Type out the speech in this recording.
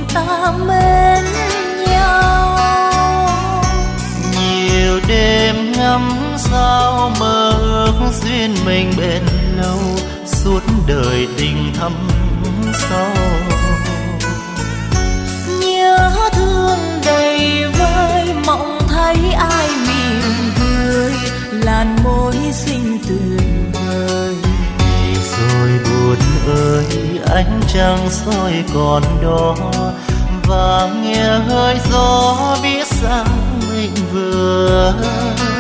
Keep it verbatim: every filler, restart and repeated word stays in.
ta mến nhau. Nhiều đêm ngắm sao mơ ước duyên mình bền lâu, suốt đời tình thắm sâu. Nhớ thương đầy vơi, mộng thấy ai mỉm cười, làn môi xinh tuyệt vời. Rồi buồn ơi ánh trăng soi còn đó, và nghe hơi gió biết rằng mình vừa